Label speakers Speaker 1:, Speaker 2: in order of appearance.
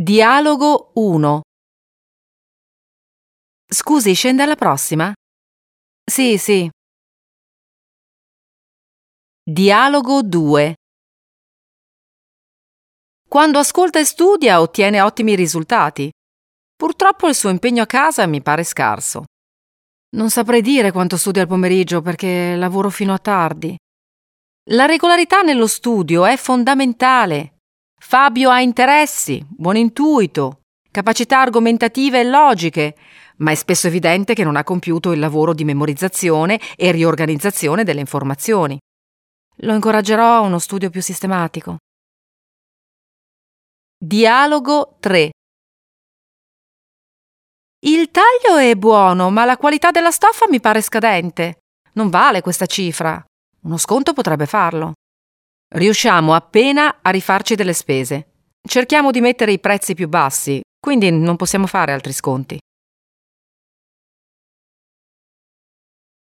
Speaker 1: Dialogo 1. Scusi, scende alla prossima? Sì. Dialogo 2. Quando ascolta e studia ottiene ottimi risultati. Purtroppo il suo impegno a casa mi pare scarso. Non saprei dire quanto studia al pomeriggio perché lavoro fino a tardi. La regolarità nello studio è fondamentale. Fabio ha interessi, buon intuito, capacità argomentative e logiche, ma è spesso evidente che non ha compiuto il lavoro di memorizzazione e riorganizzazione delle informazioni. Lo incoraggerò a uno studio più sistematico. Dialogo 3. Il taglio è buono, ma la qualità della stoffa mi pare scadente. Non vale questa cifra. Uno sconto potrebbe farlo. Riusciamo appena a rifarci delle spese. Cerchiamo di mettere i prezzi più bassi, quindi non possiamo fare altri sconti.